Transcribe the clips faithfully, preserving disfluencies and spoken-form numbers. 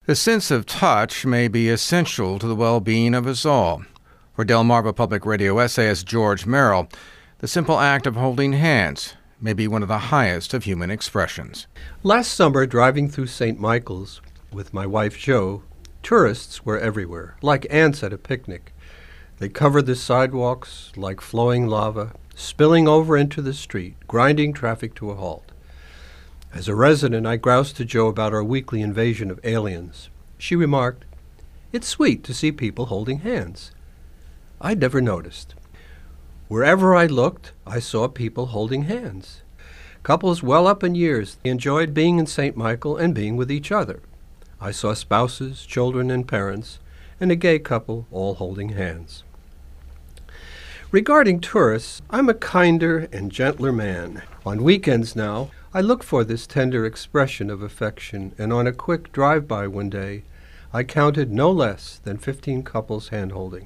The sense of touch may be essential to the well-being of us all. For Delmarva Public Radio essayist George Merrill, the simple act of holding hands may be one of the highest of human expressions. Last summer, driving through Saint Michael's with my wife Jo, tourists were everywhere, like ants at a picnic. They covered the sidewalks like flowing lava, spilling over into the street, grinding traffic to a halt. As a resident, I groused to Jo about our weekly invasion of aliens. She remarked, "It's sweet to see people holding hands." I'd never noticed. Wherever I looked, I saw people holding hands. Couples well up in years enjoyed being in Saint Michael and being with each other. I saw spouses, children, and parents, and a gay couple all holding hands. Regarding tourists, I'm a kinder and gentler man. On weekends now, I look for this tender expression of affection, and on a quick drive-by one day, I counted no less than fifteen couples hand-holding.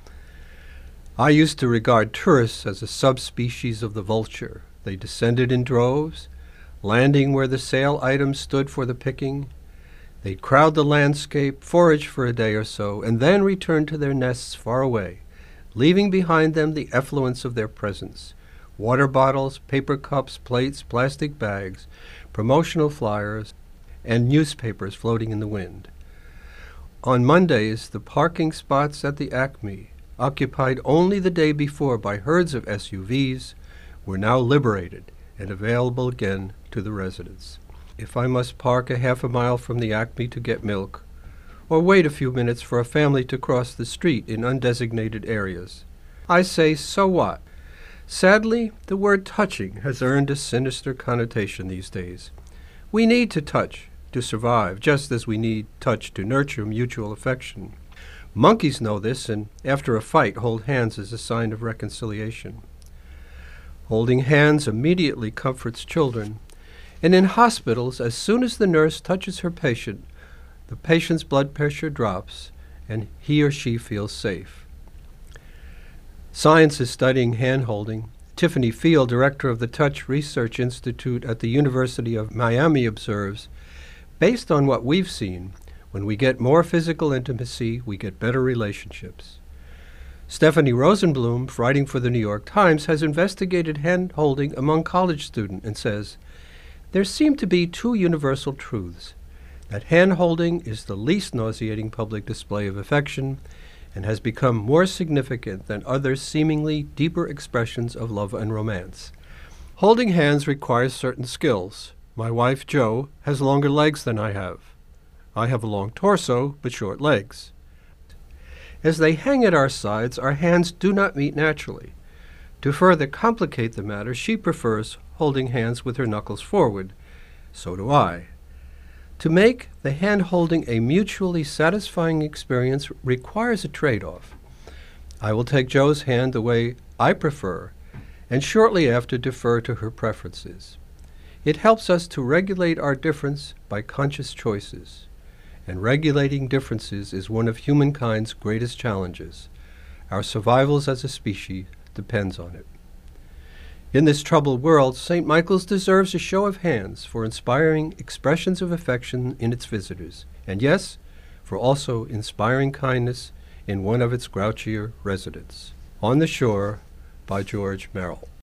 I used to regard tourists as a subspecies of the vulture. They descended in droves, landing where the sale items stood for the picking. They'd crowd the landscape, forage for a day or so, and then return to their nests far away, leaving behind them the effluence of their presence: water bottles, paper cups, plates, plastic bags, promotional flyers, and newspapers floating in the wind. On Mondays, the parking spots at the Acme, occupied only the day before by herds of S U Vs, were now liberated and available again to the residents. If I must park a half a mile from the Acme to get milk, or wait a few minutes for a family to cross the street in undesignated areas, I say, so what? Sadly, the word touching has earned a sinister connotation these days. We need to touch to survive, just as we need touch to nurture mutual affection. Monkeys know this, and after a fight, hold hands as a sign of reconciliation. Holding hands immediately comforts children, and in hospitals, as soon as the nurse touches her patient, the patient's blood pressure drops, and he or she feels safe. Science is studying hand-holding. Tiffany Field, director of the Touch Research Institute at the University of Miami, observes, based on what we've seen, when we get more physical intimacy, we get better relationships. Stephanie Rosenblum, writing for the New York Times, has investigated hand-holding among college students and says, there seem to be two universal truths: that hand-holding is the least nauseating public display of affection and has become more significant than other seemingly deeper expressions of love and romance. Holding hands requires certain skills. My wife, Jo, has longer legs than I have. I have a long torso, but short legs. As they hang at our sides, our hands do not meet naturally. To further complicate the matter, she prefers holding hands with her knuckles forward. So do I. To make the hand-holding a mutually satisfying experience requires a trade-off. I will take Jo's hand the way I prefer, and shortly after defer to her preferences. It helps us to regulate our difference by conscious choices, and regulating differences is one of humankind's greatest challenges. Our survival as a species depends on it. In this troubled world, Saint Michael's deserves a show of hands for inspiring expressions of affection in its visitors, and yes, for also inspiring kindness in one of its grouchier residents. On the Shore by George Merrill.